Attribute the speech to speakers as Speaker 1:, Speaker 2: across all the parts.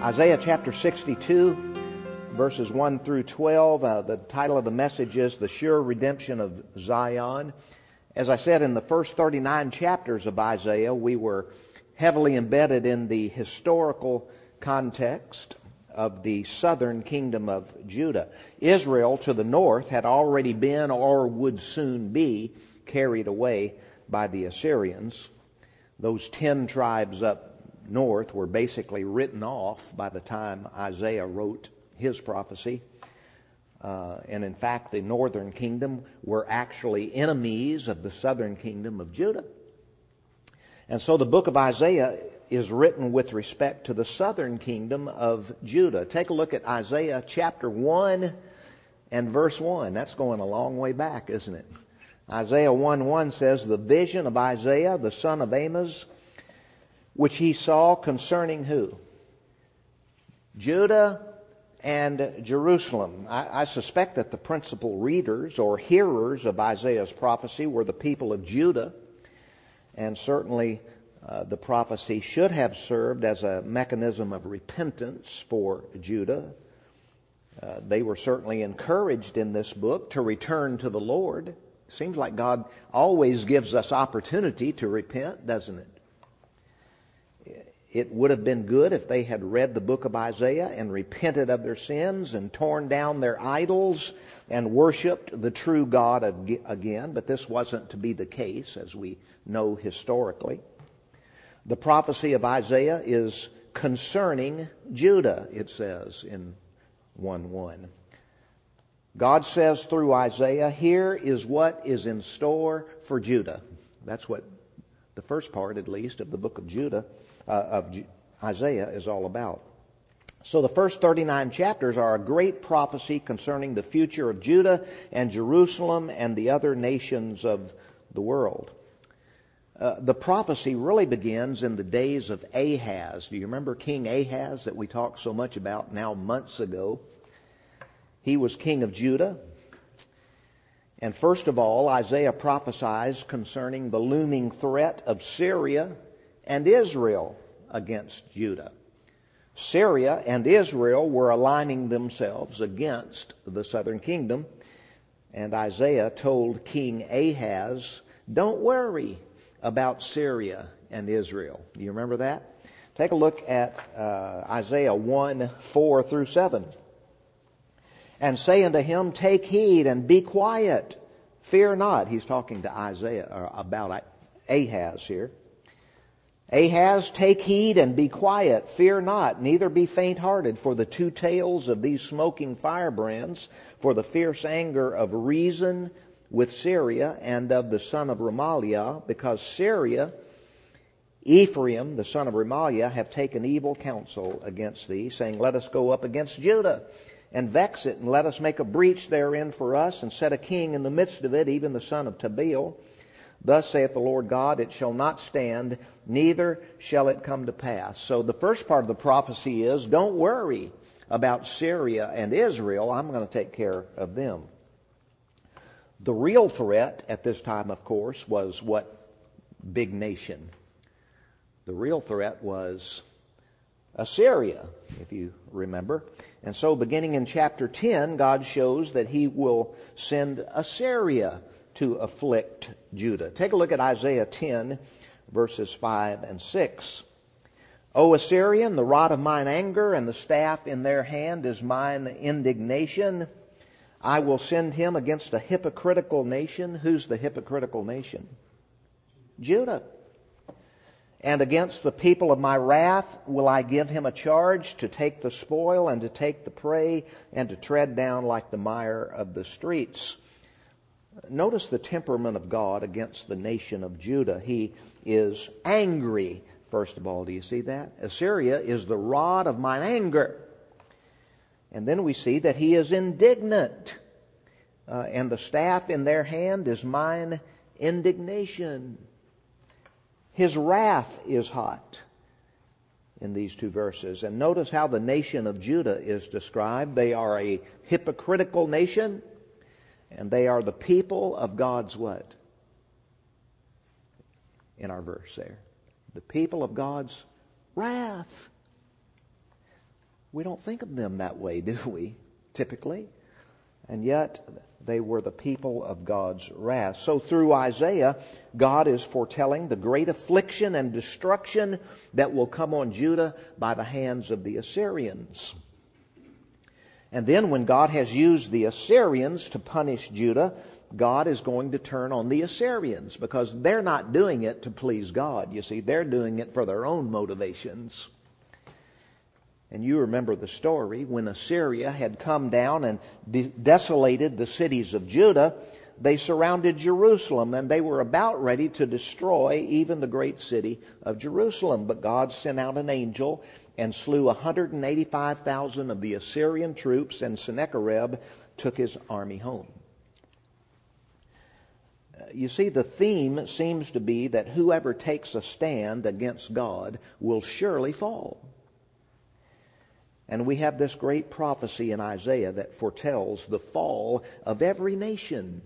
Speaker 1: Isaiah chapter 62, verses 1 through 12. The title of the message is The Sure Redemption of Zion. As I said, in the first 39 chapters of Isaiah, we were heavily embedded in the historical context of the southern kingdom of Judah. Israel to the north had already been or would soon be carried away by the Assyrians. Those 10 tribes up north were basically written off by the time Isaiah wrote his prophecy. And in fact, the northern kingdom were actually enemies of the southern kingdom of Judah. And so the book of Isaiah is written with respect to the southern kingdom of Judah. Take a look at Isaiah chapter 1 and verse 1. That's going a long way back, isn't it? Isaiah 1:1 says, "The vision of Isaiah, the son of Amoz, which he saw concerning" who? Judah and Jerusalem. I suspect that the principal readers or hearers of Isaiah's prophecy were the people of Judah, and certainly the prophecy should have served as a mechanism of repentance for Judah. They were certainly encouraged in this book to return to the Lord. Seems like God always gives us opportunity to repent, doesn't it? It would have been good if they had read the book of Isaiah and repented of their sins and torn down their idols and worshiped the true God again, but this wasn't to be the case, as we know historically. The prophecy of Isaiah is concerning Judah, it says in 1:1. God says through Isaiah, here is what is in store for Judah. That's what the first part, at least, of the book of Isaiah is all about. So the first 39 chapters are a great prophecy concerning the future of Judah and Jerusalem and the other nations of the world. The prophecy really begins in the days of Ahaz. Do you remember King Ahaz that we talked so much about now months ago? He was king of Judah. And first of all, Isaiah prophesies concerning the looming threat of Syria and Israel against Judah. Syria and Israel were aligning themselves against the southern kingdom. And Isaiah told King Ahaz, don't worry about Syria and Israel. Do you remember that? Take a look at Isaiah 1:4 through 7. And say unto him, take heed and be quiet. Fear not. He's talking to Isaiah, or about Ahaz here. Ahaz, take heed and be quiet. Fear not, neither be faint-hearted for the two tails of these smoking firebrands, for the fierce anger of Rezin with Syria and of the son of Remaliah, because Syria, Ephraim, the son of Remaliah, have taken evil counsel against thee, saying, let us go up against Judah and vex it, and let us make a breach therein for us, and set a king in the midst of it, even the son of Tabeel. Thus saith the Lord God, it shall not stand, neither shall it come to pass. So the first part of the prophecy is, don't worry about Syria and Israel. I'm going to take care of them. The real threat at this time, of course, was what big nation? The real threat was Assyria, if you remember. And so beginning in chapter 10, God shows that he will send Assyria to afflict Judah. Take a look at Isaiah 10, verses 5 and 6. O Assyrian, the rod of mine anger and the staff in their hand is mine indignation. I will send him against a hypocritical nation. Who's the hypocritical nation? Judah. And against the people of my wrath will I give him a charge to take the spoil and to take the prey and to tread down like the mire of the streets. Notice the temperament of God against the nation of Judah. He is angry, first of all. Do you see that? Assyria is the rod of mine anger. And then we see that he is indignant. And the staff in their hand is mine indignation. His wrath is hot in these two verses. And notice how the nation of Judah is described. They are a hypocritical nation, and they are the people of God's what? In our verse there. The people of God's wrath. We don't think of them that way, do we, typically? And yet, they were the people of God's wrath. So through Isaiah, God is foretelling the great affliction and destruction that will come on Judah by the hands of the Assyrians. And then when God has used the Assyrians to punish Judah, God is going to turn on the Assyrians because they're not doing it to please God. You see, they're doing it for their own motivations. And you remember the story when Assyria had come down and desolated the cities of Judah. They surrounded Jerusalem and they were about ready to destroy even the great city of Jerusalem. But God sent out an angel and slew 185,000 of the Assyrian troops, and Sennacherib took his army home. You see, the theme seems to be that whoever takes a stand against God will surely fall. And we have this great prophecy in Isaiah that foretells the fall of every nation.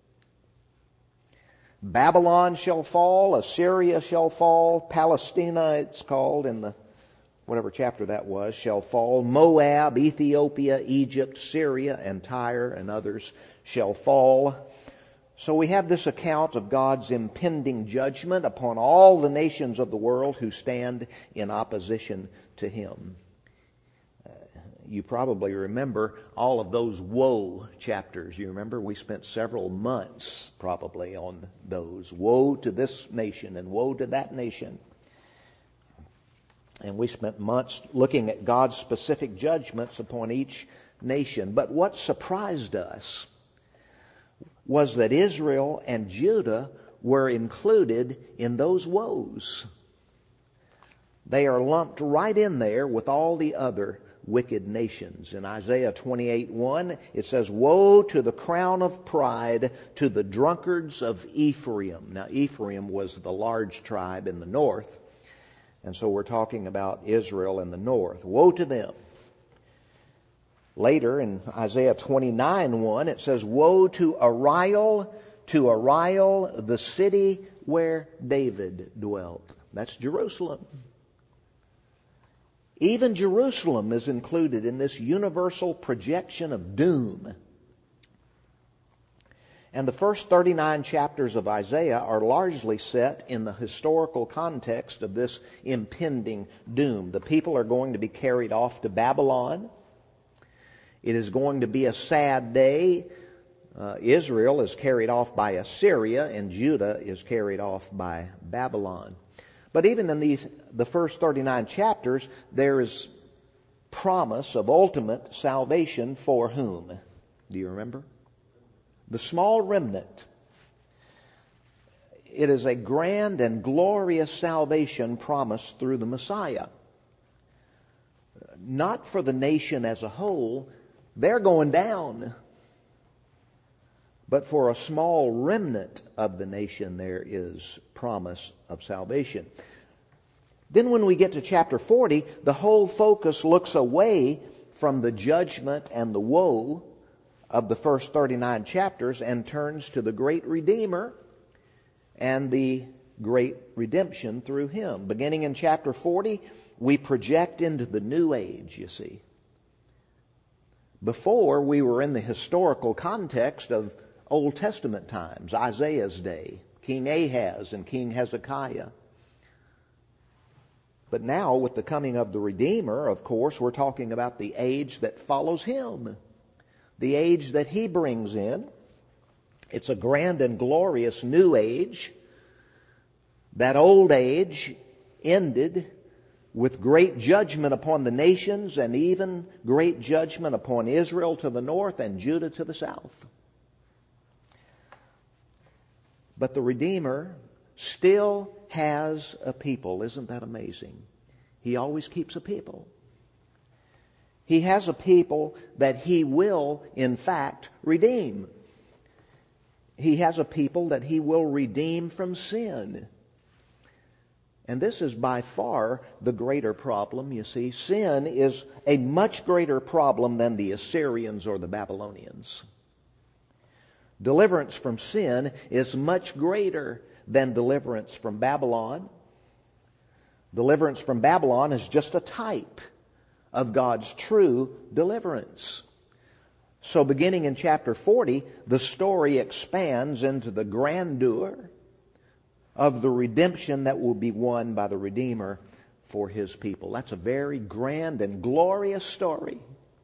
Speaker 1: Babylon shall fall, Assyria shall fall, Palestina, it's called in the whatever chapter that was, shall fall. Moab, Ethiopia, Egypt, Syria, and Tyre, and others shall fall. So we have this account of God's impending judgment upon all the nations of the world who stand in opposition to Him. You probably remember all of those woe chapters. You remember we spent several months probably on those. Woe to this nation and woe to that nation. And we spent months looking at God's specific judgments upon each nation. But what surprised us was that Israel and Judah were included in those woes. They are lumped right in there with all the other wicked nations. In Isaiah 28:1, it says, "Woe to the crown of pride, to the drunkards of Ephraim." Now, Ephraim was the large tribe in the north, and so we're talking about Israel in the north. Woe to them. Later in Isaiah 29:1, it says, "Woe to Ariel, the city where David dwelt." That's Jerusalem. Even Jerusalem is included in this universal projection of doom. And the first 39 chapters of Isaiah are largely set in the historical context of this impending doom. The people are going to be carried off to Babylon. It is going to be a sad day. Israel is carried off by Assyria, and Judah is carried off by Babylon. But even in the first 39 chapters, there is promise of ultimate salvation for whom? Do you remember? The small remnant. It is a grand and glorious salvation promised through the Messiah. Not for the nation as a whole. They're going down. But for a small remnant of the nation, there is promise of salvation. Then when we get to chapter 40, the whole focus looks away from the judgment and the woe of the first 39 chapters and turns to the great Redeemer and the great redemption through Him. Beginning in chapter 40, we project into the new age, you see. Before, we were in the historical context of Old Testament times, Isaiah's day, King Ahaz and King Hezekiah. But now, with the coming of the Redeemer, of course, we're talking about the age that follows Him, the age that He brings in. It's a grand and glorious new age. That old age ended with great judgment upon the nations and even great judgment upon Israel to the north and Judah to the south. But the Redeemer still has a people. Isn't that amazing? He always keeps a people. He has a people that He will, in fact, redeem. He has a people that He will redeem from sin. And this is by far the greater problem, you see. Sin is a much greater problem than the Assyrians or the Babylonians. Deliverance from sin is much greater than deliverance from Babylon. Deliverance from Babylon is just a type of God's true deliverance. So beginning in chapter 40, the story expands into the grandeur of the redemption that will be won by the Redeemer for His people. That's a very grand and glorious story.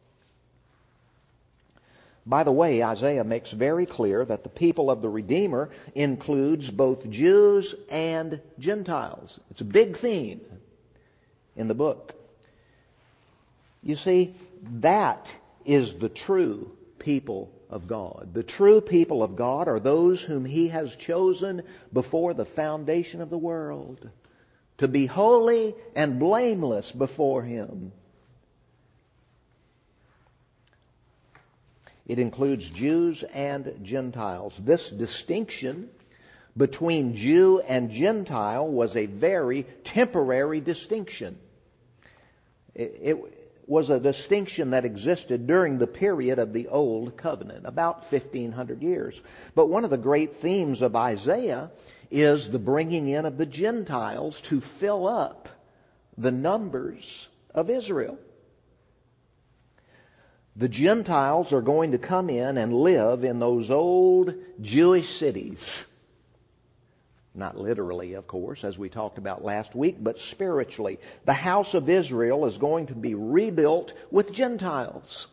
Speaker 1: By the way, Isaiah makes very clear that the people of the Redeemer includes both Jews and Gentiles. It's a big theme in the book. You see, that is the true people of God. The true people of God are those whom He has chosen before the foundation of the world to be holy and blameless before Him. It includes Jews and Gentiles. This distinction between Jew and Gentile was a very temporary distinction. It was a distinction that existed during the period of the Old Covenant, about 1,500 years. But one of the great themes of Isaiah is the bringing in of the Gentiles to fill up the numbers of Israel. The Gentiles are going to come in and live in those old Jewish cities. Not literally, of course, as we talked about last week, but spiritually. The house of Israel is going to be rebuilt with Gentiles.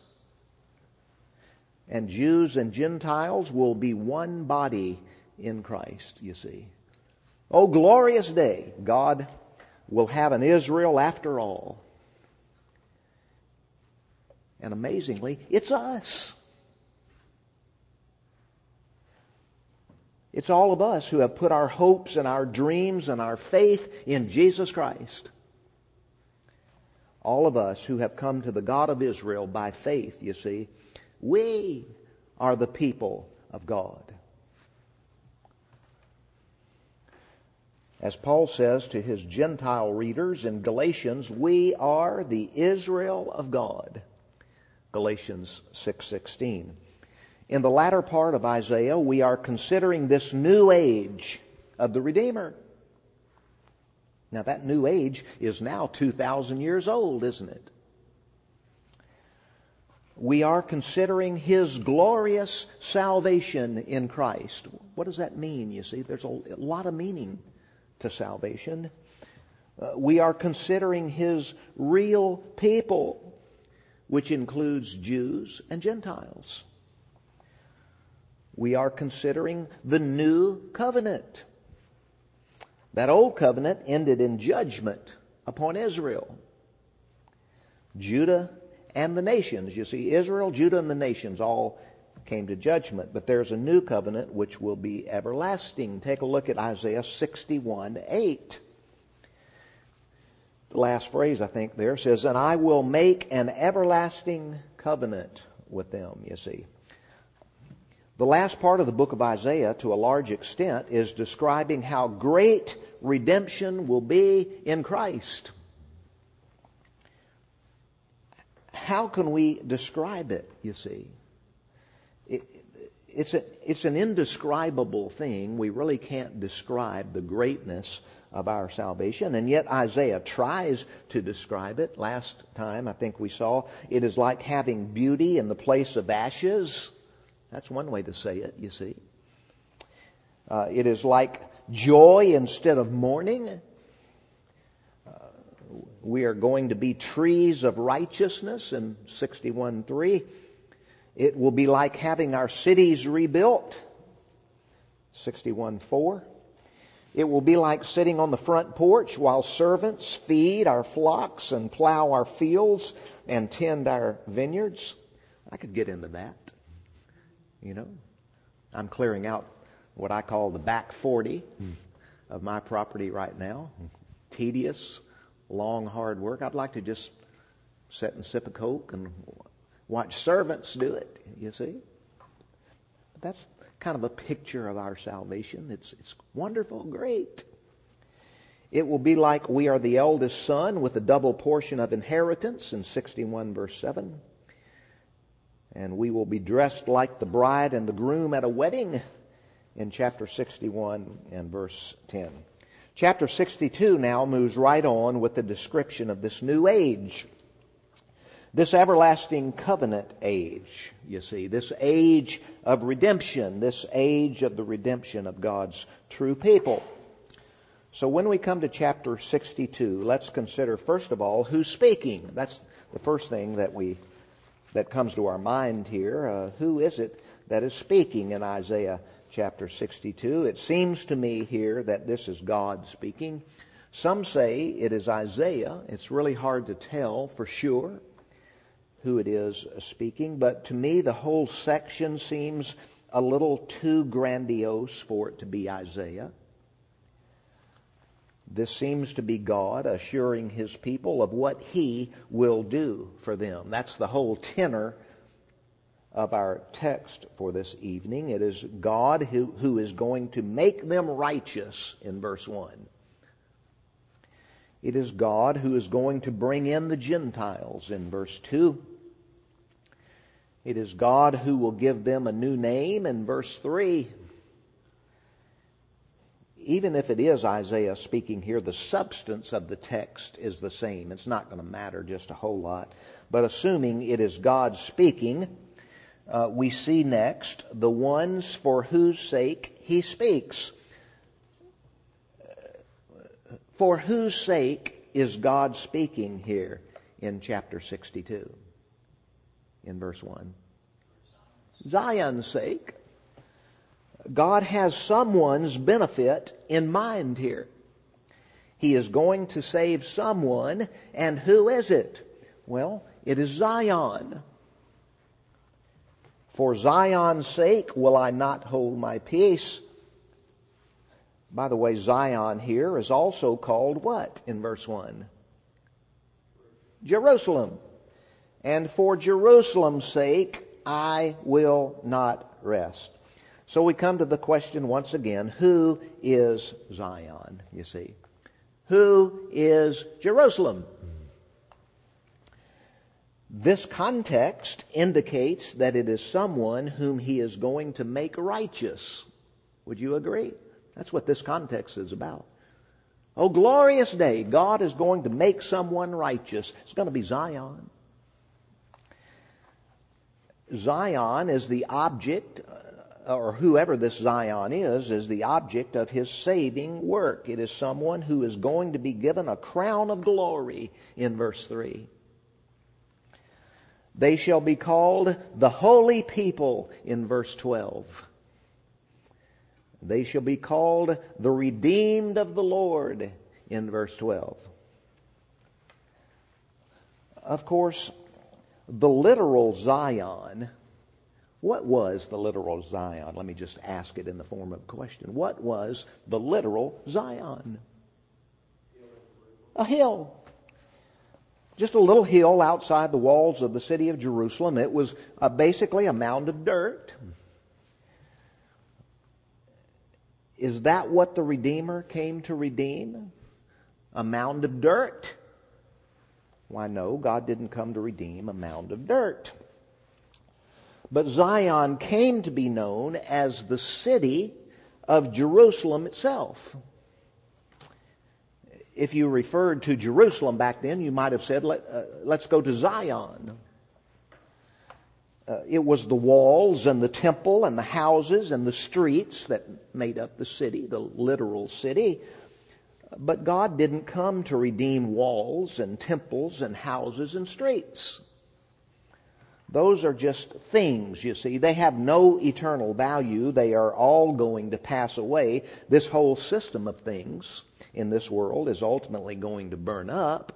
Speaker 1: And Jews and Gentiles will be one body in Christ, you see. Oh, glorious day. God will have an Israel after all. And amazingly, it's us. It's all of us who have put our hopes and our dreams and our faith in Jesus Christ. All of us who have come to the God of Israel by faith, you see, we are the people of God. As Paul says to his Gentile readers in Galatians, we are the Israel of God. Galatians 6:16. In the latter part of Isaiah, we are considering this new age of the Redeemer. Now that new age is now 2,000 years old, isn't it? We are considering His glorious salvation in Christ. What does that mean, you see? There's a lot of meaning to salvation. We are considering His real people, which includes Jews and Gentiles. We are considering the new covenant. That old covenant ended in judgment upon Israel. Judah and the nations. You see, Israel, Judah, and the nations all came to judgment. But there's a new covenant which will be everlasting. Take a look at Isaiah 61:8. The last phrase, I think, there says, and I will make an everlasting covenant with them, you see. The last part of the book of Isaiah, to a large extent, is describing how great redemption will be in Christ. How can we describe it, you see? It's an indescribable thing. We really can't describe the greatness of our salvation. And yet Isaiah tries to describe it. Last time I think we saw it is like having beauty in the place of ashes. That's one way to say it, you see. It is like joy instead of mourning. We are going to be trees of righteousness in 61:3. It will be like having our cities rebuilt, 61:4. It will be like sitting on the front porch while servants feed our flocks and plow our fields and tend our vineyards. I could get into that. You know, I'm clearing out what I call the back 40 of my property right now. Tedious, long, hard work. I'd like to just sit and sip a Coke and watch servants do it, you see. That's kind of a picture of our salvation. It's wonderful, great. It will be like we are the eldest son with a double portion of inheritance in 61 verse 7. And we will be dressed like the bride and the groom at a wedding in chapter 61 and verse 10. Chapter 62 now moves right on with the description of this new age. This everlasting covenant age, you see, this age of redemption, this age of the redemption of God's true people. So when we come to chapter 62, let's consider first of all who's speaking. That's the first thing that comes to our mind here. Who is it that is speaking in Isaiah chapter 62? It seems to me here that this is God speaking. Some say it is Isaiah. It's really hard to tell for sure who it is speaking, but to me the whole section seems a little too grandiose for it to be Isaiah. This seems to be God assuring His people of what He will do for them. That's the whole tenor of our text for this evening. It is God who is going to make them righteous in verse 1. It is God who is going to bring in the Gentiles in verse 2. It is God who will give them a new name in verse 3. Even if it is Isaiah speaking here, the substance of the text is the same. It's not going to matter just a whole lot. But assuming it is God speaking, we see next the ones for whose sake He speaks. For whose sake is God speaking here in chapter 62? In verse 1. Zion's sake. God has someone's benefit in mind here. He is going to save someone, and who is it? Well, it is Zion. For Zion's sake will I not hold my peace. By the way, Zion here is also called what in verse 1? Jerusalem. And for Jerusalem's sake I will not rest. So we come to the question once again, who is Zion, you see? Who is Jerusalem? This context indicates that it is someone whom He is going to make righteous. Would you agree? That's what this context is about. Oh, glorious day. God is going to make someone righteous. It's going to be Zion. Zion is the object, or whoever this Zion is the object of His saving work. It is someone who is going to be given a crown of glory in verse 3. They shall be called the holy people in verse 12. They shall be called the redeemed of the Lord in verse 12. Of course, the literal Zion, what was the literal Zion? Let me just ask it in the form of a question. What was the literal Zion? A hill. Just a little hill outside the walls of the city of Jerusalem. It was basically a mound of dirt. Is that what the Redeemer came to redeem? A mound of dirt? Why, no, God didn't come to redeem a mound of dirt. But Zion came to be known as the city of Jerusalem itself. If you referred to Jerusalem back then, you might have said, let's go to Zion. It was the walls and the temple and the houses and the streets that made up the city, the literal city. But God didn't come to redeem walls and temples and houses and streets. Those are just things, you see. They have no eternal value. They are all going to pass away. This whole system of things in this world is ultimately going to burn up.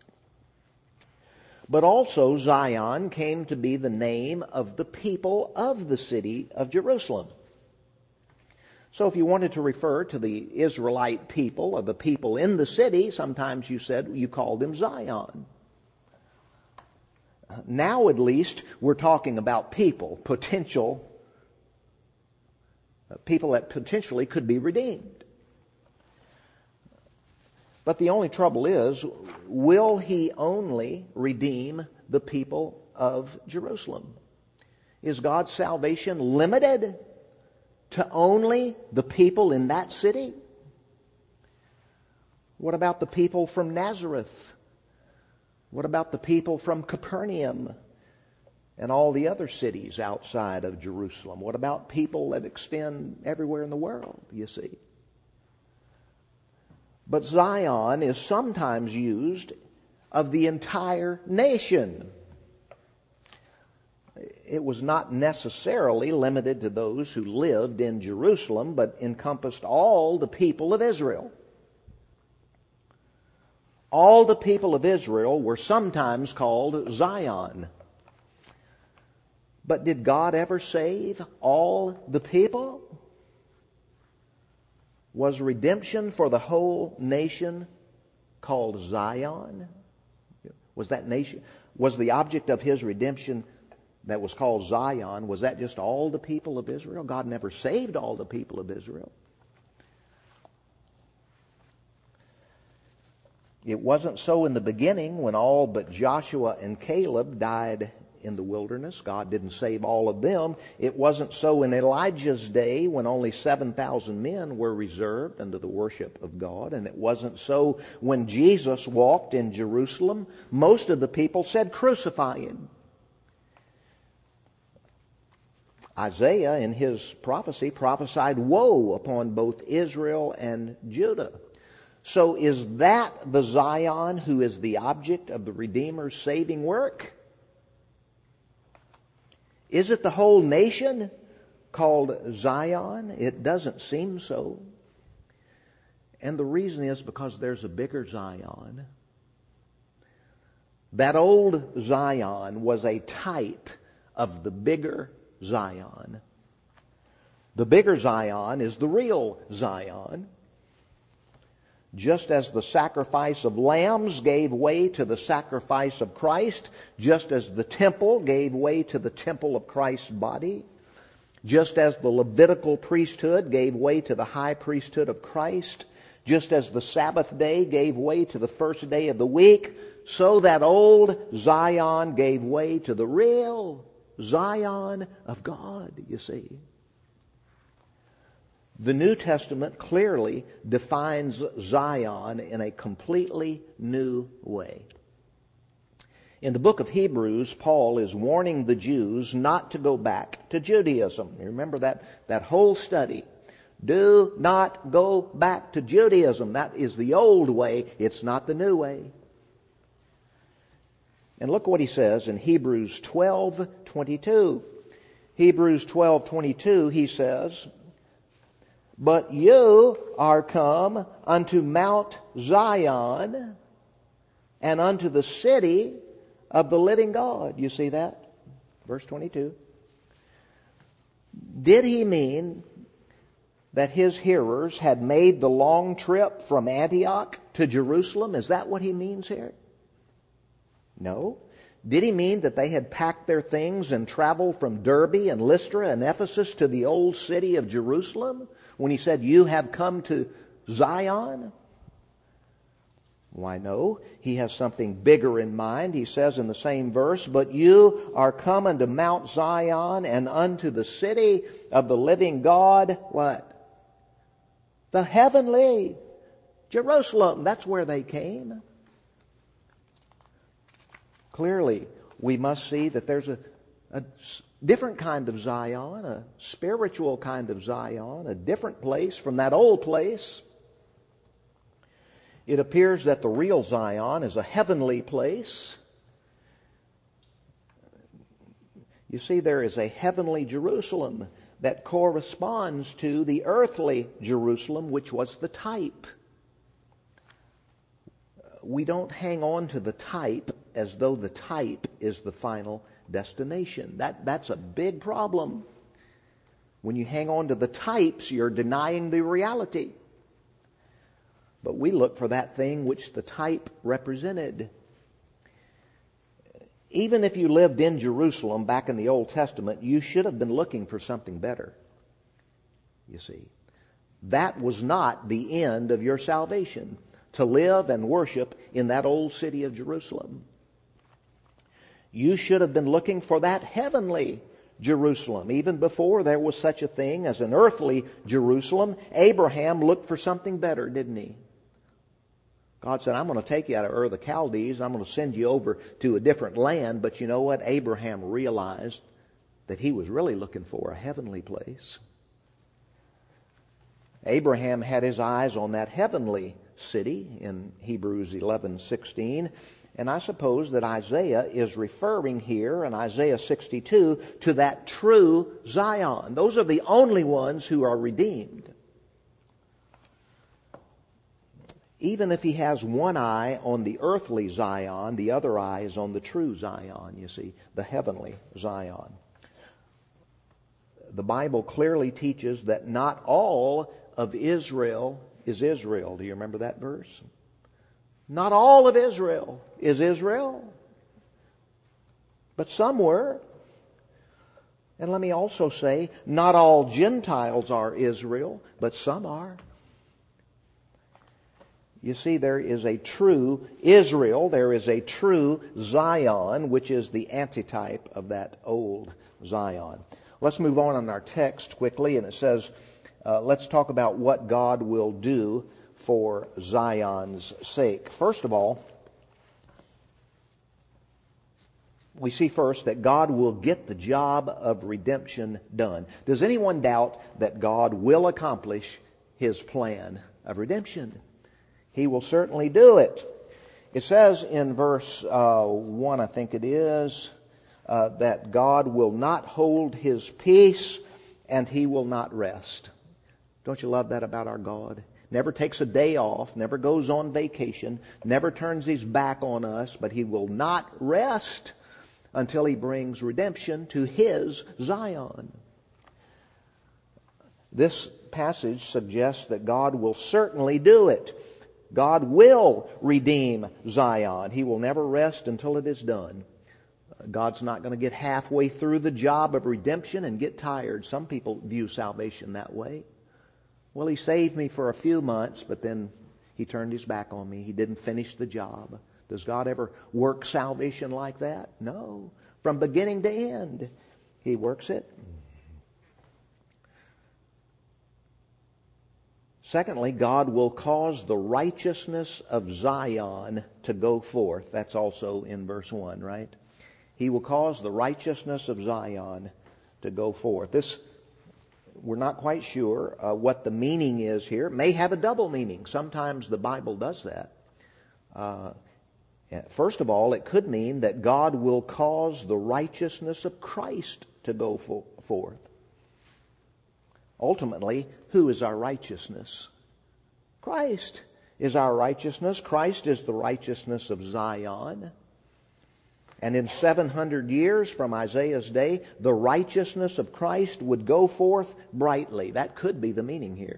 Speaker 1: But also Zion came to be the name of the people of the city of Jerusalem. So if you wanted to refer to the Israelite people or the people in the city, sometimes you called them Zion. Now at least we're talking about people that potentially could be redeemed. But the only trouble is, will He only redeem the people of Jerusalem? Is God's salvation limited to only the people in that city? What about the people from Nazareth? What about the people from Capernaum and all the other cities outside of Jerusalem? What about people that extend everywhere in the world, you see? But Zion is sometimes used of the entire nation. It was not necessarily limited to those who lived in Jerusalem, but encompassed all the people of Israel. All the people of Israel were sometimes called Zion. But did God ever save all the people? Was redemption for the whole nation called Zion? Was the object of his redemption that was called Zion, was that just all the people of Israel? God never saved all the people of Israel. It wasn't so in the beginning when all but Joshua and Caleb died in the wilderness. God didn't save all of them. It wasn't so in Elijah's day when only 7,000 men were reserved unto the worship of God. And it wasn't so when Jesus walked in Jerusalem. Most of the people said, "Crucify him." Isaiah, in his prophecy, prophesied woe upon both Israel and Judah. So is that the Zion who is the object of the Redeemer's saving work? Is it the whole nation called Zion? It doesn't seem so. And the reason is because there's a bigger Zion. That old Zion was a type of the bigger Zion. The bigger Zion is the real Zion. Just as the sacrifice of lambs gave way to the sacrifice of Christ, just as the temple gave way to the temple of Christ's body, just as the Levitical priesthood gave way to the high priesthood of Christ, just as the Sabbath day gave way to the first day of the week, so that old Zion gave way to the real Zion of God, you see. The New Testament clearly defines Zion in a completely new way. In the book of Hebrews, Paul is warning the Jews not to go back to Judaism. You remember that whole study. Do not go back to Judaism. That is the old way. It's not the new way. And look what he says in Hebrews 12:22. Hebrews 12:22, he says, "But you are come unto Mount Zion and unto the city of the living God." You see that? Verse 22. Did he mean that his hearers had made the long trip from Antioch to Jerusalem? Is that what he means here? No. Did he mean that they had packed their things and traveled from Derbe and Lystra and Ephesus to the old city of Jerusalem when he said, "You have come to Zion"? Why, no. He has something bigger in mind. He says in the same verse, "But you are come unto Mount Zion and unto the city of the living God," what? The heavenly Jerusalem. That's where they came. Clearly, we must see that there's a different kind of Zion, a spiritual kind of Zion, a different place from that old place. It appears that the real Zion is a heavenly place. You see, there is a heavenly Jerusalem that corresponds to the earthly Jerusalem, which was the type. We don't hang on to the type as though the type is the final destination. That's a big problem. When you hang on to the types, you're denying the reality. But we look for that thing which the type represented. Even if you lived in Jerusalem back in the Old Testament, you should have been looking for something better. You see, that was not the end of your salvation, to live and worship in that old city of Jerusalem. You should have been looking for that heavenly Jerusalem. Even before there was such a thing as an earthly Jerusalem, Abraham looked for something better, didn't he? God said, I'm going to take you out of Ur of the Chaldees. I'm going to send you over to a different land. But you know what? Abraham realized that he was really looking for a heavenly place. Abraham had his eyes on that heavenly city in Hebrews 11:16. And I suppose that Isaiah is referring here in Isaiah 62 to that true Zion. Those are the only ones who are redeemed. Even if he has one eye on the earthly Zion, the other eye is on the true Zion, you see, the heavenly Zion. The Bible clearly teaches that not all of Israel is Israel. Do you remember that verse? Not all of Israel is Israel, but some were. And let me also say, not all Gentiles are Israel, but some are. You see, there is a true Israel, there is a true Zion, which is the antitype of that old Zion. Let's move on in our text quickly, and it says, let's talk about what God will do for Zion's sake. First of all, we see first that God will get the job of redemption done. Does anyone doubt that God will accomplish His plan of redemption? He will certainly do it. It says in verse 1, I think it is, that God will not hold His peace and He will not rest. Don't you love that about our God? Never takes a day off, never goes on vacation, never turns His back on us, but He will not rest until He brings redemption to His Zion. This passage suggests that God will certainly do it. God will redeem Zion. He will never rest until it is done. God's not going to get halfway through the job of redemption and get tired. Some people view salvation that way. Well, He saved me for a few months, but then He turned His back on me. He didn't finish the job. Does God ever work salvation like that? No. From beginning to end, He works it. Secondly, God will cause the righteousness of Zion to go forth. That's also in verse 1, right? He will cause the righteousness of Zion to go forth. This, we're not quite sure what the meaning is here. It may have a double meaning. Sometimes the Bible does that. First of all, it could mean that God will cause the righteousness of Christ to go forth. Ultimately, who is our righteousness? Christ is our righteousness. Christ is the righteousness of Zion. And in 700 years from Isaiah's day, the righteousness of Christ would go forth brightly. That could be the meaning here.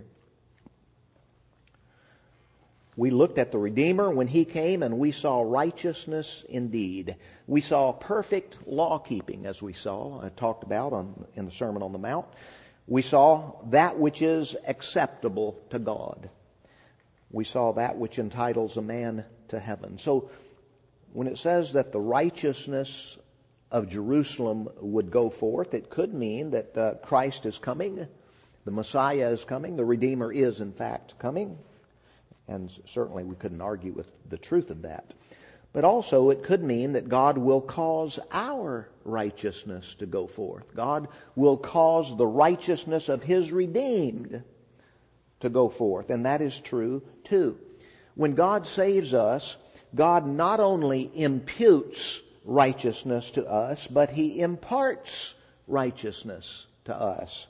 Speaker 1: We looked at the Redeemer when He came, and we saw righteousness indeed. We saw perfect law-keeping, as we saw, I talked about in the Sermon on the Mount. We saw that which is acceptable to God. We saw that which entitles a man to heaven. So when it says that the righteousness of Jerusalem would go forth, it could mean that Christ is coming, the Messiah is coming, the Redeemer is in fact coming. And certainly we couldn't argue with the truth of that. But also it could mean that God will cause our righteousness to go forth. God will cause the righteousness of His redeemed to go forth. And that is true too. When God saves us, God not only imputes righteousness to us, but He imparts righteousness to us.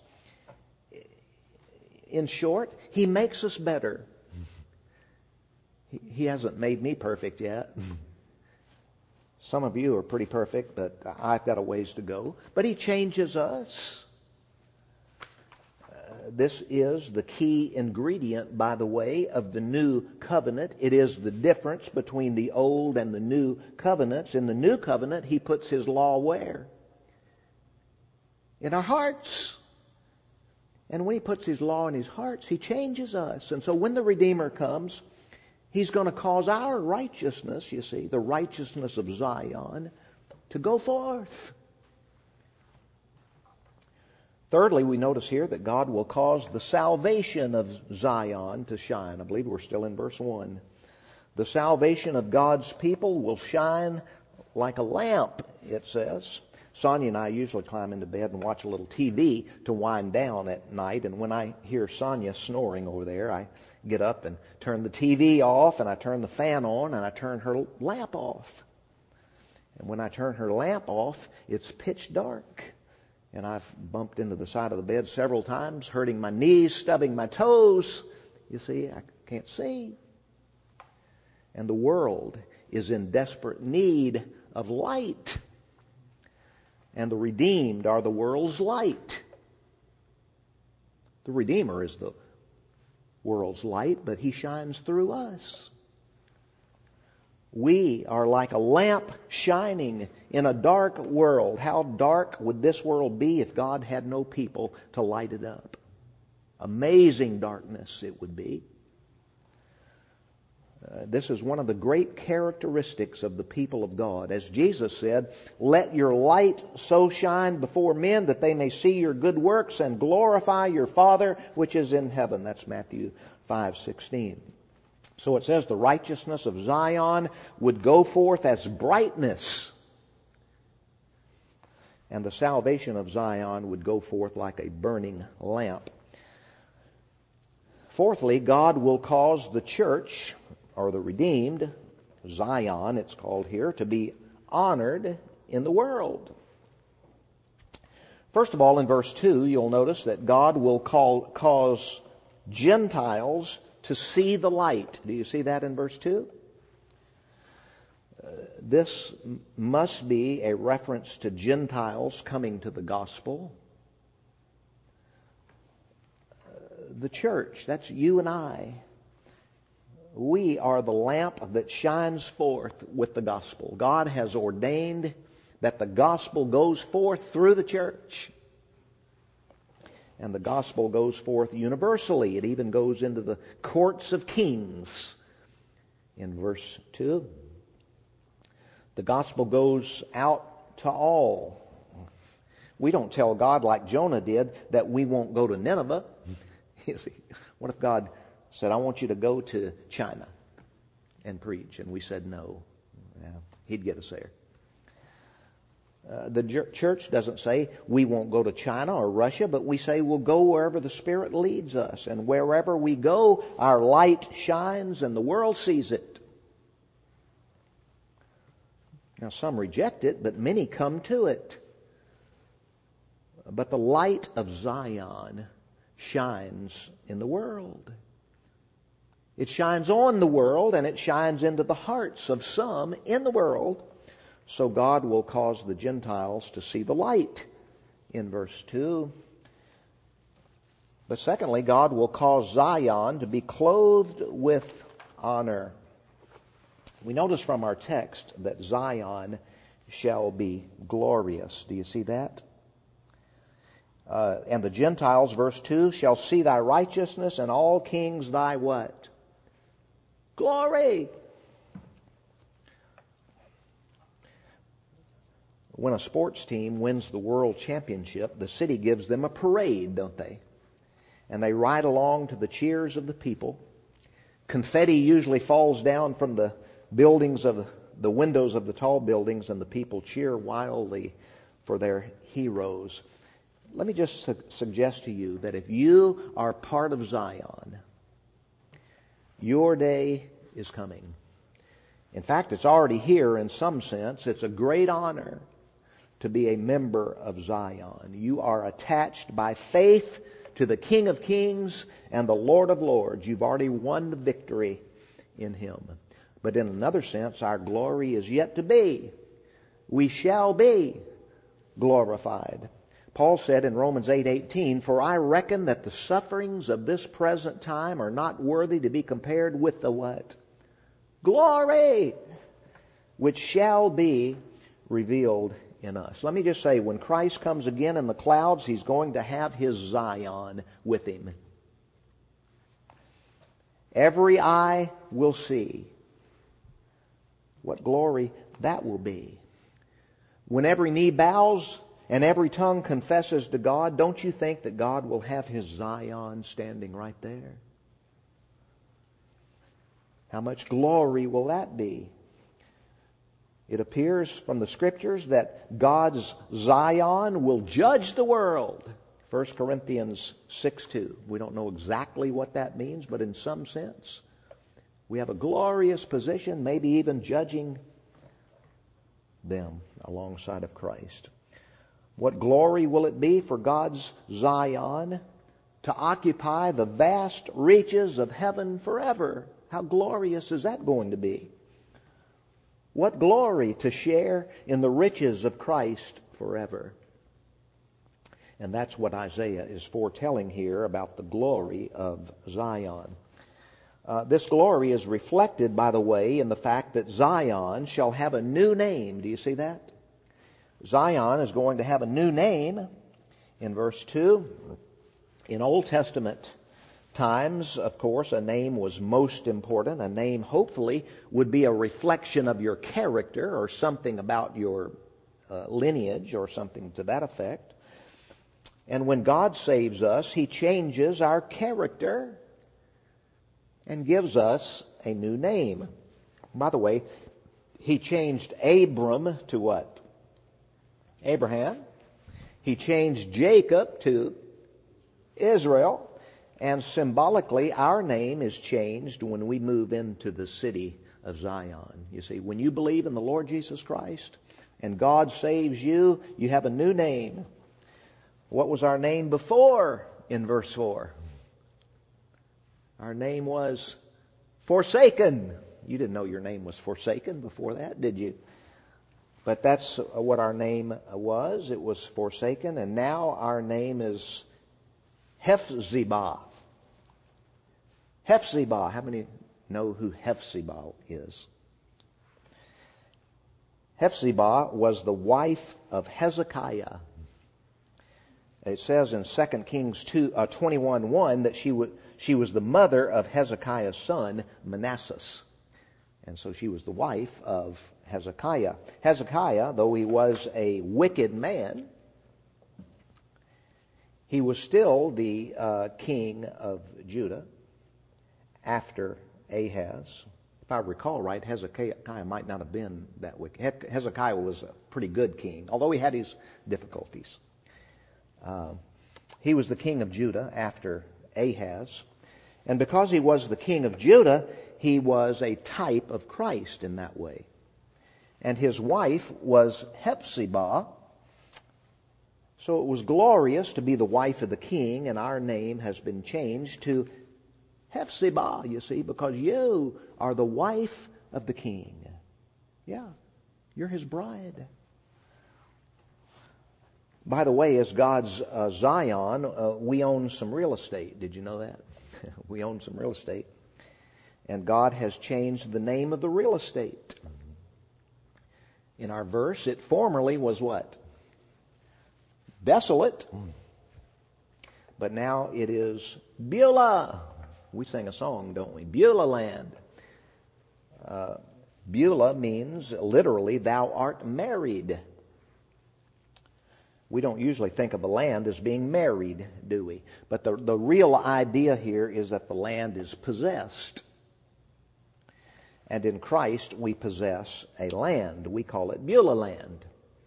Speaker 1: In short, He makes us better. He hasn't made me perfect yet. Some of you are pretty perfect, but I've got a ways to go. But He changes us. This is the key ingredient, by the way, of the new covenant. It is the difference between the old and the new covenants. In the new covenant, He puts His law where? In our hearts. And when He puts His law in His hearts, He changes us. And so when the Redeemer comes, He's going to cause our righteousness, you see, the righteousness of Zion, to go forth. Thirdly, we notice here that God will cause the salvation of Zion to shine. I believe we're still in verse 1. The salvation of God's people will shine like a lamp, it says. Sonia and I usually climb into bed and watch a little TV to wind down at night. And when I hear Sonia snoring over there, I get up and turn the TV off, and I turn the fan on, and I turn her lamp off. And when I turn her lamp off, it's pitch dark. And I've bumped into the side of the bed several times, hurting my knees, stubbing my toes. You see, I can't see. And the world is in desperate need of light. And the redeemed are the world's light. The Redeemer is the world's light, but He shines through us. We are like a lamp shining in a dark world. How dark would this world be if God had no people to light it up? Amazing darkness it would be. This is one of the great characteristics of the people of God. As Jesus said, "Let your light so shine before men that they may see your good works and glorify your Father which is in heaven." That's Matthew 5:16. So it says the righteousness of Zion would go forth as brightness, and the salvation of Zion would go forth like a burning lamp. Fourthly, God will cause the church, or the redeemed, Zion it's called here, to be honored in the world. First of all, in verse 2, you'll notice that God will cause Gentiles to see the light. Do you see that in verse 2? This must be a reference to Gentiles coming to the gospel. The church, that's you and I. We are the lamp that shines forth with the gospel. God has ordained that the gospel goes forth through the church. And the gospel goes forth universally. It even goes into the courts of kings. In verse 2, the gospel goes out to all. We don't tell God like Jonah did that we won't go to Nineveh. You see, what if God said, "I want you to go to China and preach"? And we said no. Yeah, He'd get us there. The church doesn't say we won't go to China or Russia, but we say we'll go wherever the Spirit leads us. And wherever we go, our light shines and the world sees it. Now some reject it, but many come to it. But the light of Zion shines in the world. It shines on the world, and it shines into the hearts of some in the world. So God will cause the Gentiles to see the light in verse 2. But secondly, God will cause Zion to be clothed with honor. We notice from our text that Zion shall be glorious. Do you see that? And the Gentiles, verse 2, shall see thy righteousness, and all kings thy what? Glory! When a sports team wins the world championship, the city gives them a parade, don't they? And they ride along to the cheers of the people. Confetti usually falls down from the buildings of the windows of the tall buildings, and the people cheer wildly for their heroes. Let me just suggest to you that if you are part of Zion, your day is coming. In fact, it's already here in some sense. It's a great honor to be a member of Zion. You are attached by faith to the King of Kings and the Lord of Lords. You've already won the victory in Him. But in another sense, our glory is yet to be. We shall be glorified. Paul said in Romans 8:18, "For I reckon that the sufferings of this present time are not worthy to be compared with the" what? Glory! Which shall be revealed in us. Let me just say, when Christ comes again in the clouds, He's going to have His Zion with Him. Every eye will see. What glory that will be. When every knee bows and every tongue confesses to God, don't you think that God will have His Zion standing right there? How much glory will that be? It appears from the Scriptures that God's Zion will judge the world. 1 Corinthians 6:2. We don't know exactly what that means, but in some sense, we have a glorious position, maybe even judging them alongside of Christ. What glory will it be for God's Zion to occupy the vast reaches of heaven forever? How glorious is that going to be? What glory to share in the riches of Christ forever. And that's what Isaiah is foretelling here about the glory of Zion. This glory is reflected, by the way, in the fact that Zion shall have a new name. Do you see that? Zion is going to have a new name in verse 2. In Old Testament times, of course, a name was most important. A name, hopefully, would be a reflection of your character or something about your lineage or something to that effect. And when God saves us, He changes our character and gives us a new name. By the way, He changed Abram to what? Abraham. He changed Jacob to Israel. And symbolically, our name is changed when we move into the city of Zion. You see, when you believe in the Lord Jesus Christ and God saves you, you have a new name. What was our name before in verse 4? Our name was Forsaken. You didn't know your name was Forsaken before that, did you? But that's what our name was. It was Forsaken. And now our name is Hephzibah. Hephzibah. How many know who Hephzibah is? Hephzibah was the wife of Hezekiah. It says in 2 Kings 21:1 that she was the mother of Hezekiah's son, Manasseh. And so she was the wife of Hezekiah. Hezekiah, though he was a wicked man, he was still the king of Judah after Ahaz. If I recall right, Hezekiah might not have been that wicked. Hezekiah was a pretty good king, although he had his difficulties. He was the king of Judah after Ahaz. And because he was the king of Judah, he was a type of Christ in that way. And his wife was Hephzibah. So it was glorious to be the wife of the king, and our name has been changed to Hephzibah, you see, because you are the wife of the king. Yeah, you're his bride. By the way, as God's Zion, we own some real estate. Did you know that? We own some real estate. And God has changed the name of the real estate. In our verse, it formerly was what? Desolate. But now it is Beulah. We sing a song, don't we? Beulah land. Beulah means literally, thou art married. We don't usually think of a land as being married, do we? But the real idea here is that the land is possessed. And in Christ, we possess a land. We call it Beulah land.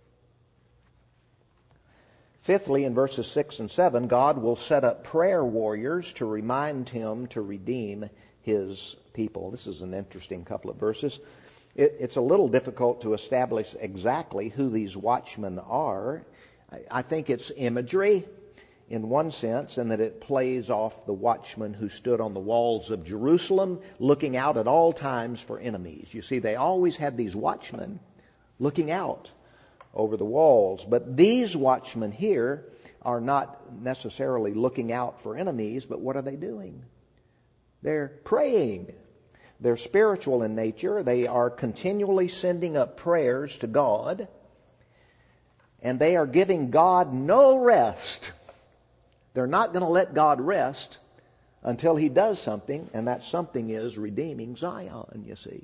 Speaker 1: Fifthly, in verses 6 and 7, God will set up prayer warriors to remind Him to redeem His people. This is an interesting couple of verses. It's a little difficult to establish exactly who these watchmen are. I think it's imagery in one sense, in that it plays off the watchmen who stood on the walls of Jerusalem looking out at all times for enemies. You see, they always had these watchmen looking out over the walls. But these watchmen here are not necessarily looking out for enemies, but what are they doing? They're praying. They're spiritual in nature. They are continually sending up prayers to God. And they are giving God no rest. They're not going to let God rest until He does something, and that something is redeeming Zion, you see.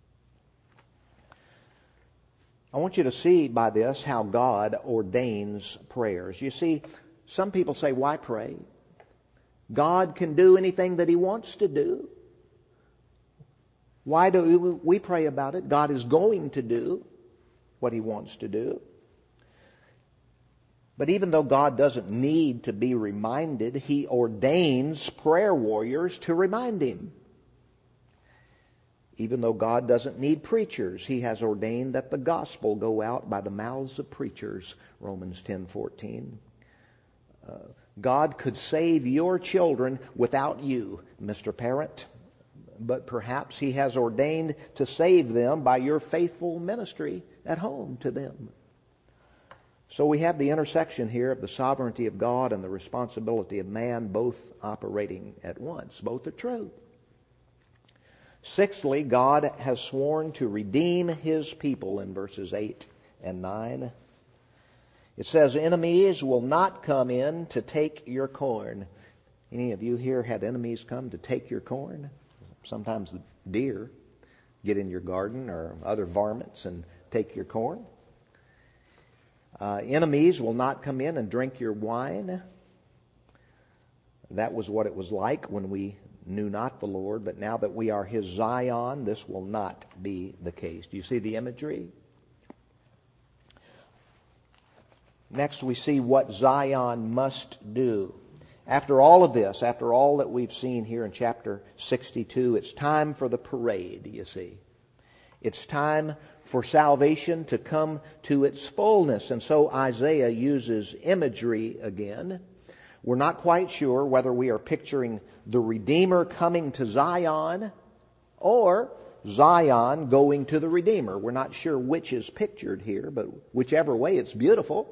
Speaker 1: I want you to see by this how God ordains prayers. You see, some people say, why pray? God can do anything that He wants to do. Why do we pray about it? God is going to do what He wants to do. But even though God doesn't need to be reminded, He ordains prayer warriors to remind Him. Even though God doesn't need preachers, He has ordained that the gospel go out by the mouths of preachers, Romans 10:14. God could save your children without you, Mr. Parent, but perhaps He has ordained to save them by your faithful ministry at home to them. So we have the intersection here of the sovereignty of God and the responsibility of man, both operating at once. Both are true. Sixthly, God has sworn to redeem His people in verses 8 and 9. It says, enemies will not come in to take your corn. Any of you here had enemies come to take your corn? Sometimes the deer get in your garden or other varmints and take your corn. Enemies will not come in and drink your wine. That was what it was like when we knew not the Lord, but now that we are His Zion, this will not be the case. Do you see the imagery? Next, we see what Zion must do. After all of this, after all that we've seen here in chapter 62, it's time for the parade, you see. It's time for salvation to come to its fullness. And so Isaiah uses imagery again. We're not quite sure whether we are picturing the Redeemer coming to Zion or Zion going to the Redeemer. We're not sure which is pictured here, but whichever way, it's beautiful.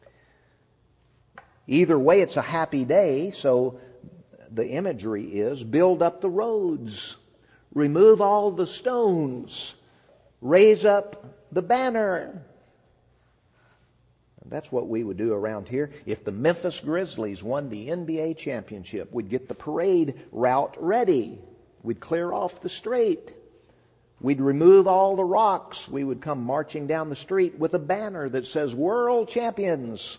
Speaker 1: Either way, it's a happy day. So the imagery is build up the roads, remove all the stones, raise up the banner. That's what we would do around here. If the Memphis Grizzlies won the NBA championship, we'd get the parade route ready. We'd clear off the straight. We'd remove all the rocks. We would come marching down the street with a banner that says World Champions.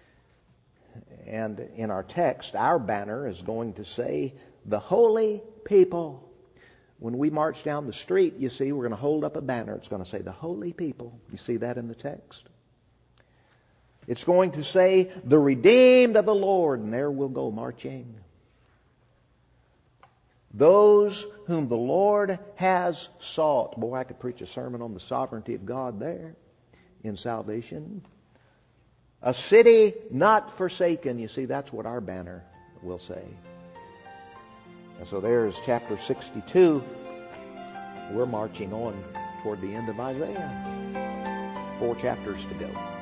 Speaker 1: And in our text, our banner is going to say the Holy People. When we march down the street, you see, we're going to hold up a banner. It's going to say the Holy People. You see that in the text? It's going to say the redeemed of the Lord, and there we'll go marching. Those whom the Lord has sought. Boy, I could preach a sermon on the sovereignty of God there in salvation. A city not forsaken. You see, that's what our banner will say. And so there's chapter 62. We're marching on toward the end of Isaiah. 4 chapters to go.